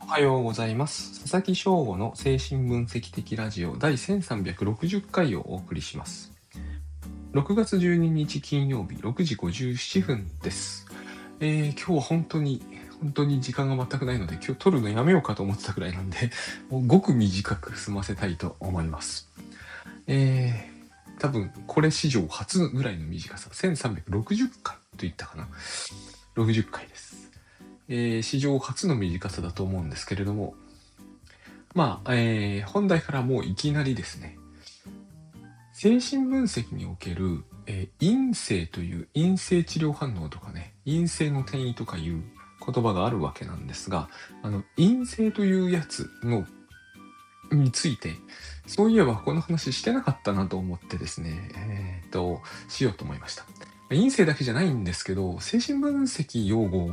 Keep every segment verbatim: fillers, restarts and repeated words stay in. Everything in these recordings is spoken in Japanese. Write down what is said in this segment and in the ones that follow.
おはようございます。佐々木翔吾の精神分析的ラジオ第せんさんびゃくろくじゅっかいをお送りします。ろくがつじゅうににち金曜日ろくじごじゅうななふんです。えー、今日は本当に本当に時間が全くないので、今日撮るのやめようかと思ってたくらいなんで、もうごく短く済ませたいと思います。えー、多分これ史上初ぐらいの短さ、せんさんびゃくろくじゅっかいといったかな。ろくじゅっかいです。えー、史上初の短さだと思うんですけれども、まあ、えー、本題からもういきなりですね、精神分析における、えー、陰性という陰性治療反応とかね、陰性の転移とかいう言葉があるわけなんですが、あの陰性というやつのについて、そういえばこの話してなかったなと思ってですね、えー、っと、しようと思いました。陰性だけじゃないんですけど、精神分析用語って、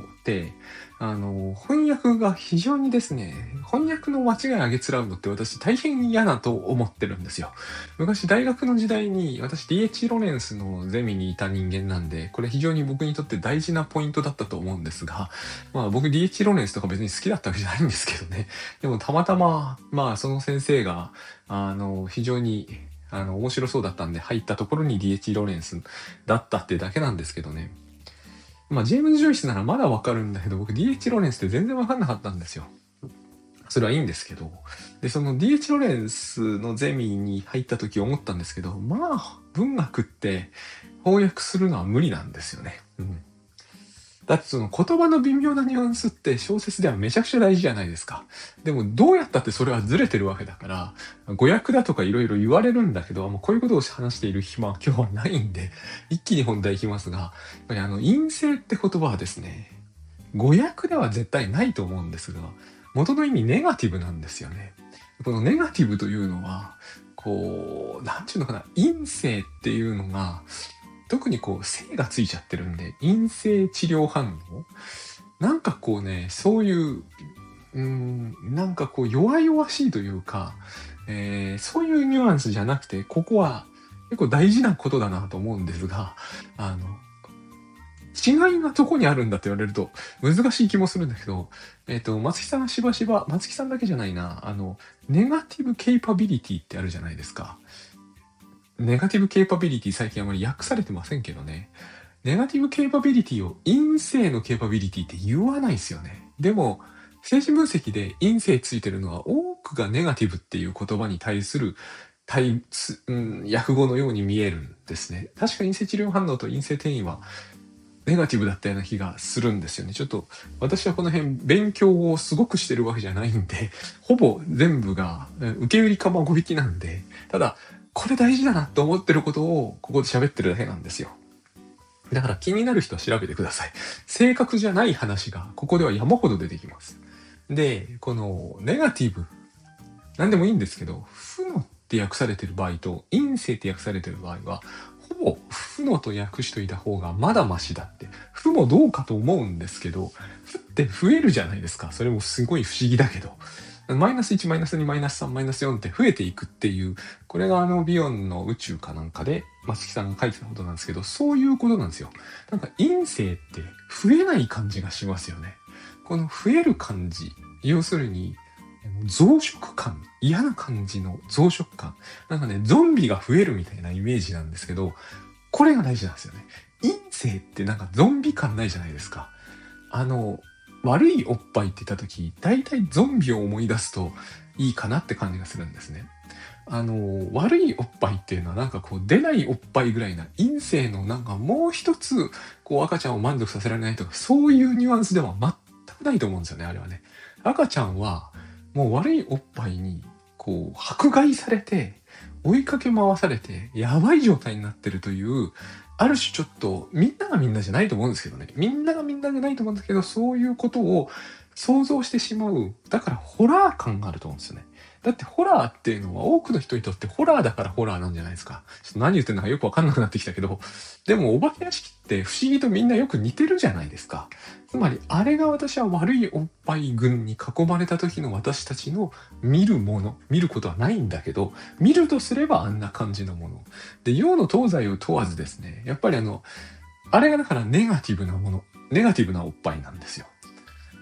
あの、翻訳が非常にですね、翻訳の間違いあげつらうのって私大変嫌だと思ってるんですよ。昔大学の時代に私 ディーエイチ ロレンスのゼミにいた人間なんで、これ非常に僕にとって大事なポイントだったと思うんですが、まあ僕 ディーエイチ ロレンスとか別に好きだったわけじゃないんですけどね。でもたまたま、まあその先生が、あの、非常にあの面白そうだったんで入ったところに ディーエイチ ロレンスだったってだけなんですけどね。まあジェームズ・ジョイスならまだわかるんだけど、僕 ディーエイチ ロレンスって全然わかんなかったんですよ。それはいいんですけど。で、その ディーエイチ ロレンスのゼミに入った時思ったんですけど、まあ文学って翻訳するのは無理なんですよね。うん。だってその言葉の微妙なニュアンスって小説ではめちゃくちゃ大事じゃないですか。でもどうやったってそれはずれてるわけだから、語訳だとかいろいろ言われるんだけど、もうこういうことを話している暇は今日はないんで、一気に本題いきますが、やっぱりあの陰性って言葉はですね、語訳では絶対ないと思うんですが、元の意味ネガティブなんですよね。このネガティブというのは、こう、なんていうのかな、陰性っていうのが、特にこう、性がついちゃってるんで、陰性治療反応なんかこうね、そういう、うーん、なんかこう、弱々しいというか、えー、そういうニュアンスじゃなくて、ここは結構大事なことだなと思うんですが、あの、違いがどこにあるんだって言われると難しい気もするんだけど、えっ、と、松木さんはしばしば、松木さんだけじゃないな、あの、ネガティブケイパビリティってあるじゃないですか。ネガティブケイパビリティ最近あまり訳されてませんけどね。ネガティブケイパビリティを陰性のケイパビリティって言わないですよね。でも、精神分析で陰性ついてるのは多くがネガティブっていう言葉に対する対、うん、訳語のように見えるんですね。確か陰性治療反応と陰性転移はネガティブだったような気がするんですよね。ちょっと私はこの辺勉強をすごくしてるわけじゃないんで、ほぼ全部が受け売りかまご引きなんで、ただこれ大事だなと思ってることをここで喋ってるだけなんですよ。だから気になる人は調べてください。正確じゃない話がここでは山ほど出てきます。で、このネガティブ、なんでもいいんですけど、負のって訳されてる場合と陰性って訳されてる場合は、ほぼ負のと訳しといた方がまだマシだって。負もどうかと思うんですけど、負って増えるじゃないですか。それもすごい不思議だけど。マイナスいち、マイナスに、マイナスさん、マイナスよんって増えていくっていう、これがあのビヨンの宇宙かなんかで、松木さんが書いてたことなんですけど、そういうことなんですよ。なんか陰性って増えない感じがしますよね。この増える感じ、要するに、増殖感、嫌な感じの増殖感。なんかね、ゾンビが増えるみたいなイメージなんですけど、これが大事なんですよね。陰性ってなんかゾンビ感ないじゃないですか。あの、悪いおっぱいって言った時、大体ゾンビを思い出すといいかなって感じがするんですね。あの、悪いおっぱいっていうのはなんかこう出ないおっぱいぐらいな陰性のなんかもう一つこう赤ちゃんを満足させられないとかそういうニュアンスでは全くないと思うんですよね、あれはね。赤ちゃんはもう悪いおっぱいにこう迫害されて追いかけ回されてやばい状態になってるというある種ちょっとみんながみんなじゃないと思うんですけどね。みんながみんなじゃないと思うんですけどそういうことを想像してしまう。だからホラー感があると思うんですよね。だってホラーっていうのは多くの人にとってホラーだからホラーなんじゃないですか。ちょっと何言ってるのかよくわかんなくなってきたけど、でもお化け屋敷って不思議とみんなよく似てるじゃないですか。つまりあれが私は悪いおっぱい群に囲まれた時の私たちの見るもの、見ることはないんだけど、見るとすればあんな感じのもの。で、洋の東西を問わずですね、やっぱりあの、あれがだからネガティブなもの、ネガティブなおっぱいなんですよ。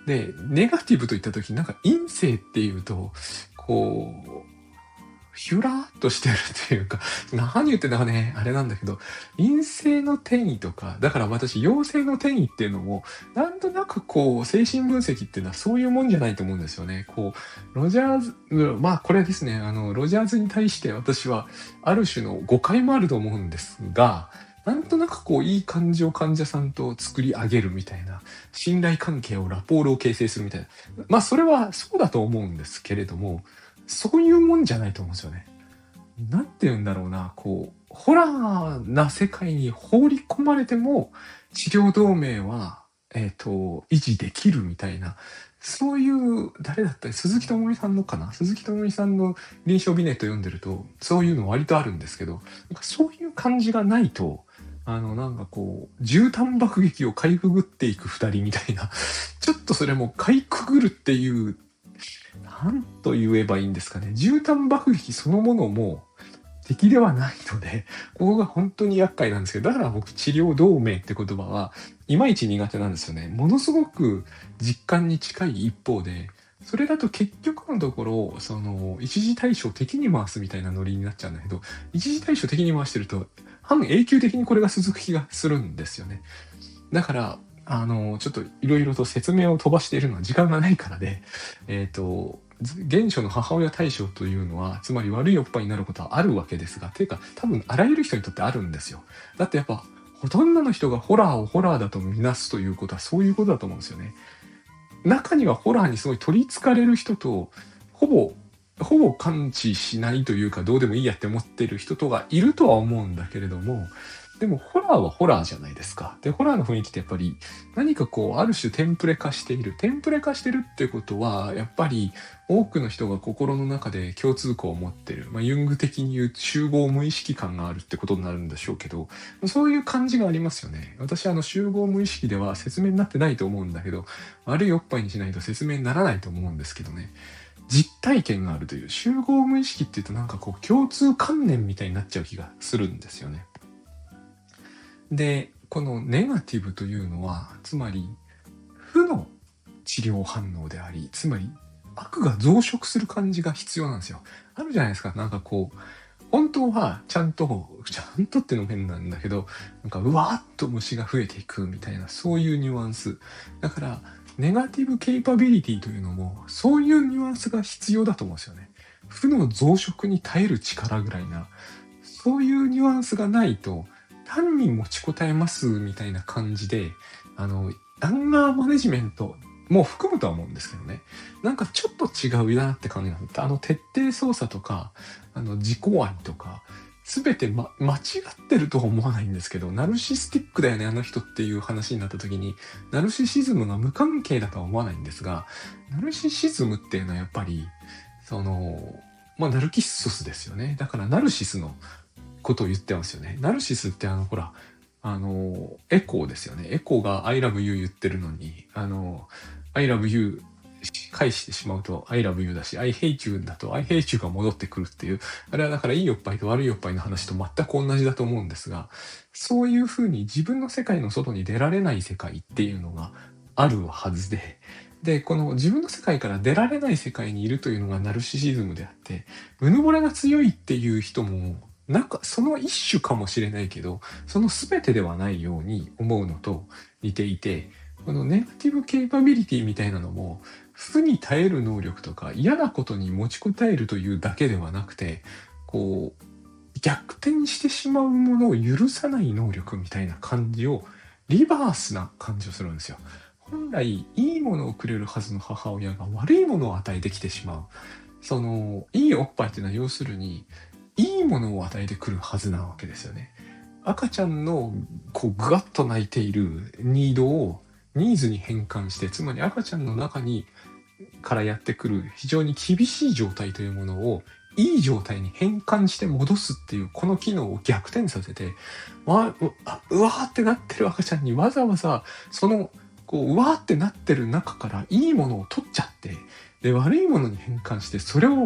で、ネガティブといった時になんか陰性っていうと、こう、ヒュラーっとしてるっていうか、何言ってんだかね、あれなんだけど、陰性の転移とか、だから私、陽性の転移っていうのも、なんとなくこう、精神分析っていうのはそういうもんじゃないと思うんですよね。こう、ロジャーズ、まあこれですね、あの、ロジャーズに対して私は、ある種の誤解もあると思うんですが、なんとなくこう、いい感じを患者さんと作り上げるみたいな、信頼関係を、ラポールを形成するみたいな。まあそれはそうだと思うんですけれども、そういうもんじゃないと思うんですよね。なんて言うんだろうな、こう、ホラーな世界に放り込まれても、治療同盟は、えっ、と、維持できるみたいな、そういう、誰だったり、鈴木智美さんのかな鈴木智美さんの臨床ビネット読んでると、そういうの割とあるんですけど、なんかそういう感じがないと、あの、なんかこう、絨毯爆撃をかいくぐっていく二人みたいな、ちょっとそれもかいくぐるっていうなんと言えばいいんですかね。絨毯爆撃そのものも敵ではないので、ここが本当に厄介なんですけど、だから僕治療同盟って言葉はいまいち苦手なんですよね。ものすごく実感に近い一方で、それだと結局のところ、その一時対処を敵に回すみたいなノリになっちゃうんだけど、一時対処敵に回してると、半永久的にこれが続く気がするんですよね。だから、あの、ちょっといろいろと説明を飛ばしているのは時間がないからで、えっ、と、原初の母親対象というのは、つまり悪いおっぱいになることはあるわけですが、ていうか多分あらゆる人にとってあるんですよ。だってやっぱ、ほとんどの人がホラーをホラーだとみなすということはそういうことだと思うんですよね。中にはホラーにすごい取り憑かれる人と、ほぼ、ほぼ感知しないというかどうでもいいやって思ってる人とがいるとは思うんだけれども、でもホラーはホラーじゃないですか。で、ホラーの雰囲気ってやっぱり何かこう、ある種テンプレ化している。テンプレ化してるってことは、やっぱり多くの人が心の中で共通項を持ってる。まあ、ユング的に言う集合無意識感があるってことになるんでしょうけど、そういう感じがありますよね。私あの集合無意識では説明になってないと思うんだけど、悪いおっぱいにしないと説明にならないと思うんですけどね。実体験があるという集合無意識っていうとなんかこう共通観念みたいになっちゃう気がするんですよね。で、このネガティブというのは、つまり負の治療反応であり、つまり悪が増殖する感じが必要なんですよ。あるじゃないですか。なんかこう、本当はちゃんと、ちゃんとってのも変なんだけど、なんかうわーっと虫が増えていくみたいな、そういうニュアンス。だから、ネガティブケイパビリティというのも、そういうニュアンスが必要だと思うんですよね。負の増殖に耐える力ぐらいな、そういうニュアンスがないと、単に持ちこたえますみたいな感じで、あの、アンガーマネジメントも含むとは思うんですけどね。なんかちょっと違うなって感じなんだ。あの、徹底操作とか、あの、自己愛とか、すべて、ま、間違ってるとは思わないんですけど、ナルシスティックだよね、あの人っていう話になった時に、ナルシシズムが無関係だとは思わないんですが、ナルシシズムっていうのはやっぱり、その、まあ、ナルキッソスですよね。だからナルシスのことを言ってますよね。ナルシスってあの、ほら、あの、エコーですよね。エコーが I love you 言ってるのに、あの、I love you 返してしまうと I love you だし、I hate you だと I hate you が戻ってくるっていう、あれはだからいいおっぱいと悪いおっぱいの話と全く同じだと思うんですが、そういうふうに自分の世界の外に出られない世界っていうのがあるはずで、で、この自分の世界から出られない世界にいるというのがナルシシズムであって、うぬぼれが強いっていう人も、なんかその一種かもしれないけど、その全てではないように思うのと似ていて、このネガティブケイパビリティみたいなのも、負に耐える能力とか嫌なことに持ちこたえるというだけではなくて、こう、逆転してしまうものを許さない能力みたいな感じを、リバースな感じをするんですよ。本来、いいものをくれるはずの母親が悪いものを与えてきてしまう。その、いいおっぱいっていうのは要するに、いいものを与えてくるはずなわけですよね。赤ちゃんのこうぐわっと泣いているニードをニーズに変換して、つまり赤ちゃんの中にからやってくる非常に厳しい状態というものをいい状態に変換して戻すっていうこの機能を逆転させて、わうあうわーってなってる赤ちゃんにわざわざそのこううわーってなってる中からいいものを取っちゃって、で悪いものに変換してそれを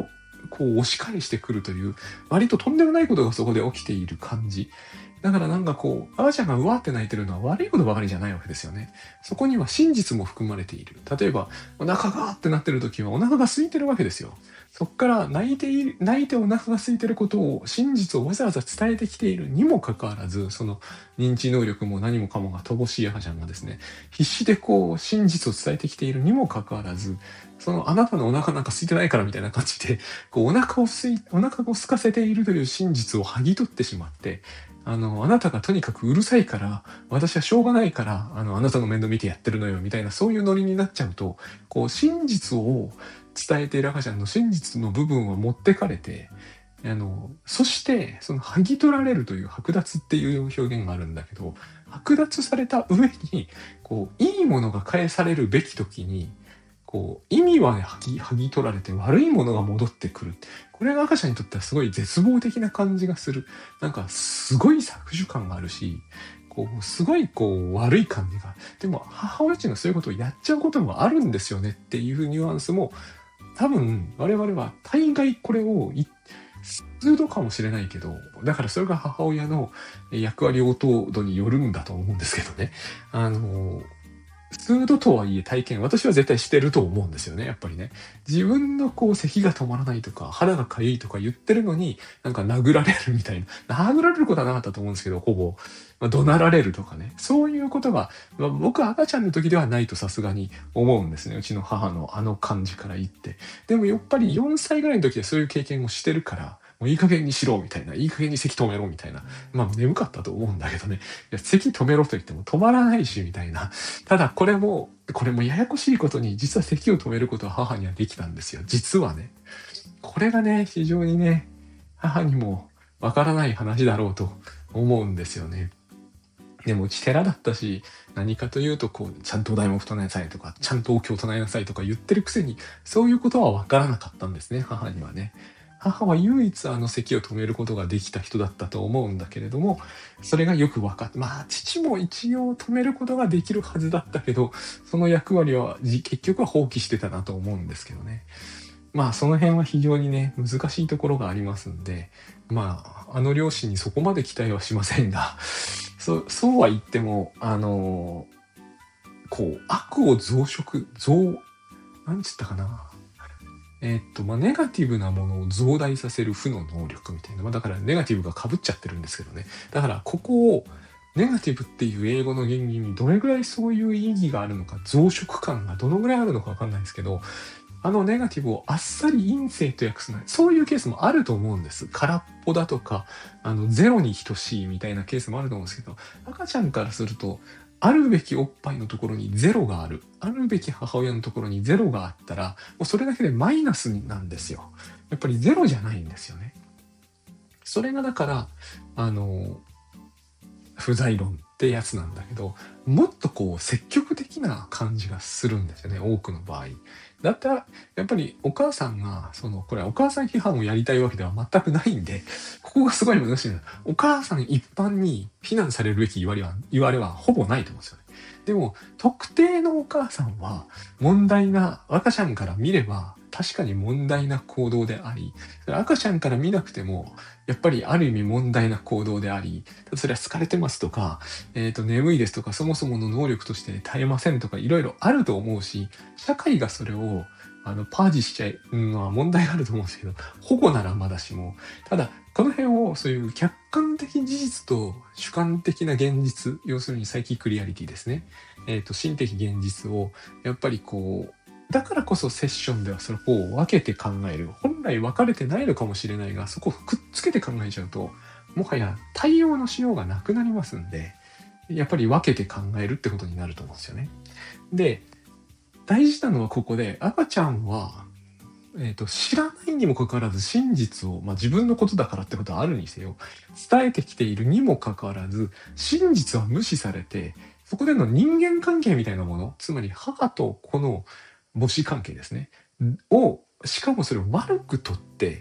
こう押し返してくるという、割ととんでもないことがそこで起きている感じ。だからなんかこう、赤ちゃんがうわって泣いてるのは悪いことばかりじゃないわけですよね。そこには真実も含まれている。例えば、お腹がってなってる時はお腹が空いてるわけですよ。そこから泣いている、泣いてお腹が空いてることを、真実をわざわざ伝えてきているにもかかわらず、その認知能力も何もかもが乏しい赤ちゃんがですね、必死でこう、真実を伝えてきているにもかかわらず、そのあなたのお腹なんか空いてないからみたいな感じで、こうお腹をすい、お腹を空かせているという真実を剥ぎ取ってしまって、あの、あなたがとにかくうるさいから、私はしょうがないから、あの、あなたの面倒見てやってるのよ、みたいな、そういうノリになっちゃうと、こう、真実を伝えている赤ちゃんの真実の部分は持ってかれて、あの、そして、その、剥ぎ取られるという剥奪っていう表現があるんだけど、剥奪された上に、こう、いいものが返されるべき時に、こう、意味はね、剥ぎ、剥ぎ取られて悪いものが戻ってくる。これが赤ちゃんにとってはすごい絶望的な感じがする。なんか、すごい搾取感があるし、こう、すごいこう、悪い感じが。でも、母親っていうのはそういうことをやっちゃうこともあるんですよねっていうニュアンスも、多分、我々は大概これをい、普通度かもしれないけど、だからそれが母親の役割応答度によるんだと思うんですけどね。あの、普通度とはいえ体験、私は絶対してると思うんですよね、やっぱりね。自分のこう咳が止まらないとか、肌が痒いとか言ってるのに、なんか殴られるみたいな。殴られることはなかったと思うんですけど、ほぼ。まあ、怒鳴られるとかね。そういうことが、まあ、僕は赤ちゃんの時ではないとさすがに思うんですね。うちの母のあの感じから言って。でもやっぱりよんさいぐらいの時はそういう経験をしてるから、もういい加減にしろみたいな、いい加減に咳止めろみたいな。まあ眠かったと思うんだけどね。いや咳止めろと言っても止まらないしみたいな。ただこれも、これもややこしいことに、実は咳を止めることは母にはできたんですよ。実はね。これがね、非常にね、母にもわからない話だろうと思うんですよね。でもうち寺だったし、何かというと、こう、ちゃんとお題目唱えなさいとか、ちゃんとお経を唱えなさいとか言ってるくせに、そういうことはわからなかったんですね、母にはね。母は唯一あの咳を止めることができた人だったと思うんだけれども、それがよく分かって、まあ父も一応止めることができるはずだったけど、その役割はじ結局は放棄してたなと思うんですけどね。まあその辺は非常にね、難しいところがありますんで、まああの両親にそこまで期待はしませんが、そそうは言っても、あのこう、悪を増殖、増、なんつったかな。えーっと、まあ、ネガティブなものを増大させる負の能力みたいな。まあ、だからネガティブが被っちゃってるんですけどね。だからここを、ネガティブっていう英語の原因にどれぐらいそういう意義があるのか、増殖感がどのぐらいあるのかわかんないですけど、あのネガティブをあっさり陰性と訳すのは、そういうケースもあると思うんです。空っぽだとか、あの、ゼロに等しいみたいなケースもあると思うんですけど、赤ちゃんからすると、あるべきおっぱいのところにゼロがある。あるべき母親のところにゼロがあったら、もうそれだけでマイナスなんですよ。やっぱりゼロじゃないんですよね。それがだから、あの、不在論ってやつなんだけど、もっとこう積極的な感じがするんですよね、多くの場合。だったら、やっぱりお母さんが、その、これお母さん批判をやりたいわけでは全くないんで、ここがすごい難しいの。お母さん一般に非難されるべき言われは、言われはほぼないと思うんですよね。でも、特定のお母さんは問題な、赤ちゃんから見れば確かに問題な行動であり、赤ちゃんから見なくても、やっぱりある意味問題な行動であり、それは疲れてますとか、えっと、眠いですとか、そもそもの能力として耐えませんとか、いろいろあると思うし、社会がそれを、あの、パージしちゃうのは問題があると思うんですけど、保護ならまだしも、ただ、この辺をそういう客観的事実と主観的な現実、要するにサイキックリアリティですね。えっと、心的現実を、やっぱりこう、だからこそセッションではそれを分けて考える。本来分かれてないのかもしれないが、そこをくっつけて考えちゃうと、もはや対応のしようがなくなりますんで、やっぱり分けて考えるってことになると思うんですよね。で、大事なのはここで、赤ちゃんは、えっと、知らないにもかかわらず真実を、まあ自分のことだからってことはあるにせよ、伝えてきているにもかかわらず、真実は無視されて、そこでの人間関係みたいなもの、つまり母と子の母子関係ですね。を、しかもそれを悪くとって、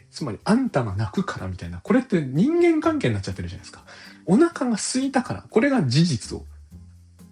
つまりあんたが泣くからみたいな、これって人間関係になっちゃってるじゃないですか。お腹が空いたから、これが事実を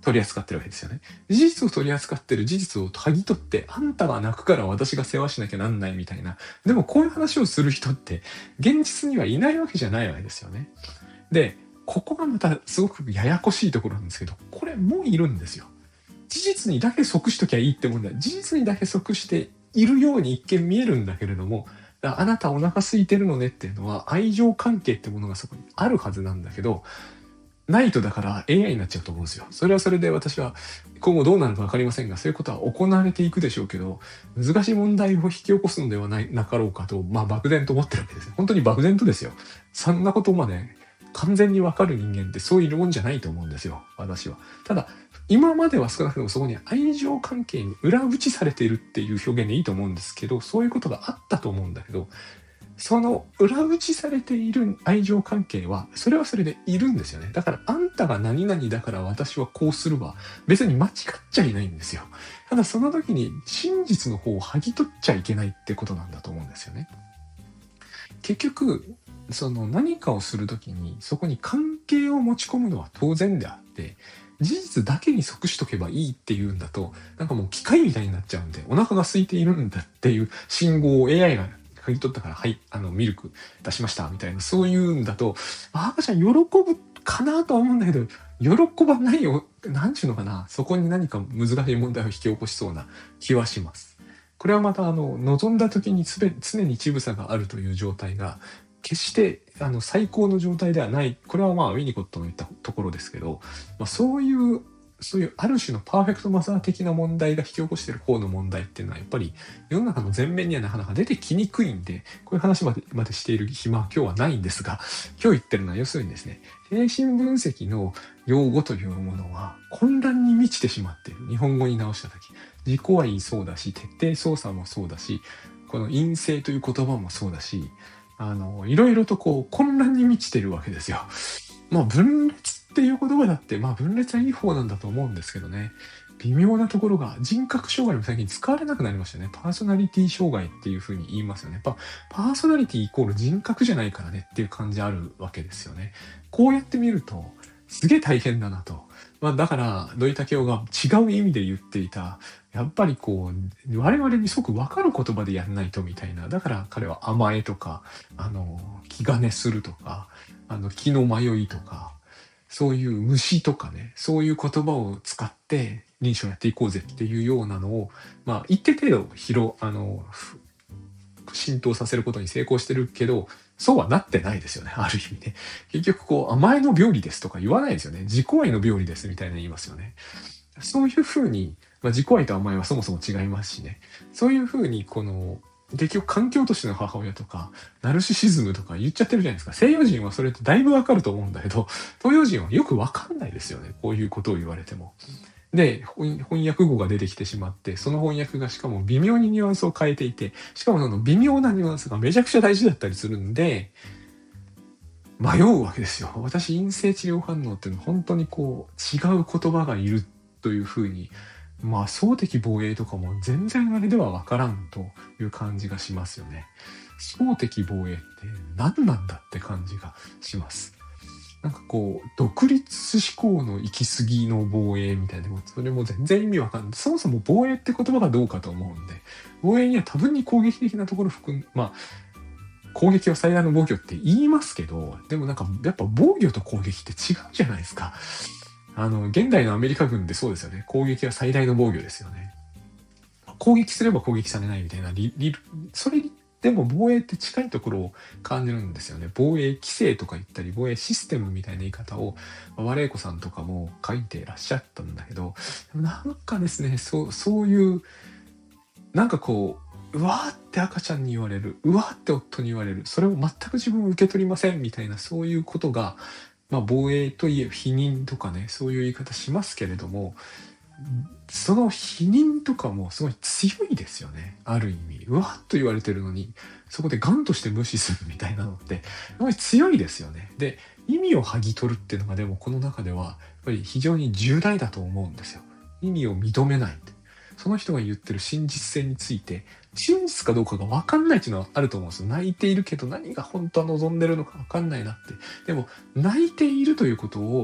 取り扱ってるわけですよね。事実を取り扱ってる事実を剥ぎ取って、あんたが泣くから私が世話しなきゃなんないみたいな。でもこういう話をする人って、現実にはいないわけじゃないわけですよね。で、ここがまたすごくややこしいところなんですけど、これもういるんですよ。事実にだけ即しときゃいいってもんだ。事実にだけ即しているように一見見えるんだけれども、あなたお腹空いてるのねっていうのは愛情関係ってものがそこにあるはずなんだけど、ないとだから エーアイ になっちゃうと思うんですよ。それはそれで私は今後どうなるか分かりませんが、そういうことは行われていくでしょうけど、難しい問題を引き起こすのではないなかろうかと、まあ漠然と思ってるわけですね。本当に漠然とですよ。そんなことまで完全に分かる人間ってそういるもんじゃないと思うんですよ、私は。ただ、今までは少なくともそこに愛情関係に裏打ちされているっていう表現でいいと思うんですけど、そういうことがあったと思うんだけど、その裏打ちされている愛情関係は、それはそれでいるんですよね。だから、あんたが何々だから私はこうするは、別に間違っちゃいないんですよ。ただその時に真実の方を剥ぎ取っちゃいけないってことなんだと思うんですよね。結局、その何かをする時に、そこに関係を持ち込むのは当然であって、事実だけに即しとけばいいっていうんだと、なんかもう機械みたいになっちゃうんで、お腹が空いているんだっていう信号を エーアイ が嗅ぎ取ったから、はい、あの、ミルク出しました、みたいな、そういうんだと、赤ちゃん喜ぶかなとは思うんだけど、喜ばないよ、なんちゅうのかな、そこに何か難しい問題を引き起こしそうな気はします。これはまた、あの、望んだ時に常に乳房があるという状態が、決してあの最高の状態ではない。これはまあウィニコットの言ったところですけど、まあ、そういうそういうある種のパーフェクトマザー的な問題が引き起こしている方の問題っていうのはやっぱり世の中の前面にはなかなか出てきにくいんで、こういう話までまでしている暇は今日はないんですが、今日言ってるのは要するにですね、精神分析の用語というものは混乱に満ちてしまっている。日本語に直した時、自己愛そうだし、徹底操作もそうだし、この陰性という言葉もそうだし、あの、いろいろとこう混乱に満ちてるわけですよ。まあ分裂っていう言葉だって、まあ分裂はいい方なんだと思うんですけどね。微妙なところが、人格障害も最近使われなくなりましたね。パーソナリティ障害っていうふうに言いますよね。やっぱパーソナリティイコール人格じゃないからねっていう感じあるわけですよね。こうやって見ると、すげえ大変だなと。まあだから、土井武雄が違う意味で言っていた、やっぱりこう、我々にすごく分かる言葉でやんないとみたいな。だから彼は甘えとか、あの、気兼ねするとか、あの、気の迷いとか、そういう虫とかね、そういう言葉を使って臨床やっていこうぜっていうようなのを、まあ一定程度広、あの、浸透させることに成功してるけど、そうはなってないですよね、ある意味ね。結局こう、甘えの病理ですとか言わないですよね。自己愛の病理ですみたいな言いますよね。そういうふうに、まあ、自己愛と甘えはそもそも違いますしね。そういうふうに、この、結局環境都市の母親とか、ナルシシズムとか言っちゃってるじゃないですか。西洋人はそれってだいぶわかると思うんだけど、東洋人はよくわかんないですよね。こういうことを言われても。で、翻訳語が出てきてしまって、その翻訳がしかも微妙にニュアンスを変えていて、しかもその微妙なニュアンスがめちゃくちゃ大事だったりするんで、迷うわけですよ。私、陰性治療反応っていうのは本当にこう、違う言葉がいるというふうに、まあ、総的防衛とかも全然あれではわからんという感じがしますよね。総的防衛って何なんだって感じがします。なんかこう、独立思考の行き過ぎの防衛みたいな、それも全然意味わかんない。そもそも防衛って言葉がどうかと思うんで、防衛には多分に攻撃的なところ含む、まあ、攻撃は最大の防御って言いますけど、でもなんかやっぱ防御と攻撃って違うじゃないですか。あの、現代のアメリカ軍ってそうですよね。攻撃は最大の防御ですよね。攻撃すれば攻撃されないみたいな、リリそれでも防衛って近いところを感じるんですよね。防衛規制とか言ったり、防衛システムみたいな言い方を、和礼子さんとかも書いていらっしゃったんだけど、なんかですね、そう、そういう、なんかこう、うわーって赤ちゃんに言われる、うわーって夫に言われる、それを全く自分を受け取りませんみたいな、そういうことが、まあ、防衛といえ否認とかね、そういう言い方しますけれども、その否認とかもすごい強いですよね。ある意味。うわっと言われてるのに、そこでガンとして無視するみたいなのって、すごい強いですよね。で、意味を剥ぎ取るっていうのがでもこの中では、やっぱり非常に重大だと思うんですよ。意味を認めない。その人が言ってる真実性について、真実かどうかが分かんないっていうのはあると思うんですよ。泣いているけど何が本当は望んでるのか分かんないなって。でも、泣いているということを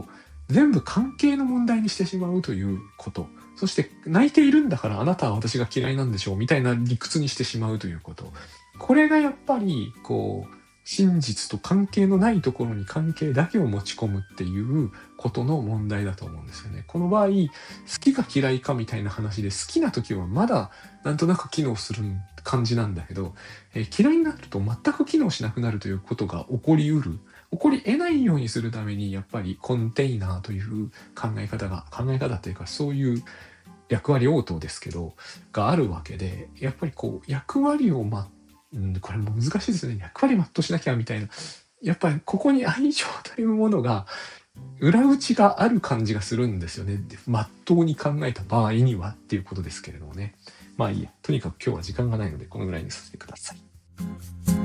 全部関係の問題にしてしまうということ。そして泣いているんだからあなたは私が嫌いなんでしょうみたいな理屈にしてしまうということ。これがやっぱりこう真実と関係のないところに関係だけを持ち込むっていうことの問題だと思うんですよね。この場合、好きか嫌いかみたいな話で好きな時はまだなんとなく機能する感じなんだけど、えー嫌いになると全く機能しなくなるということが起こりうる。起こり得ないようにするためにやっぱりコンテイナーという考え方が、考え方っていうかそういう役割応答ですけど、があるわけで、やっぱりこう役割をま、うん、これも難しいですね。役割全うしなきゃみたいな。やっぱりここに愛情というものが裏打ちがある感じがするんですよね。まっとうに考えた場合にはっていうことですけれどもね。まあいいや。とにかく今日は時間がないのでこのぐらいにさせてください。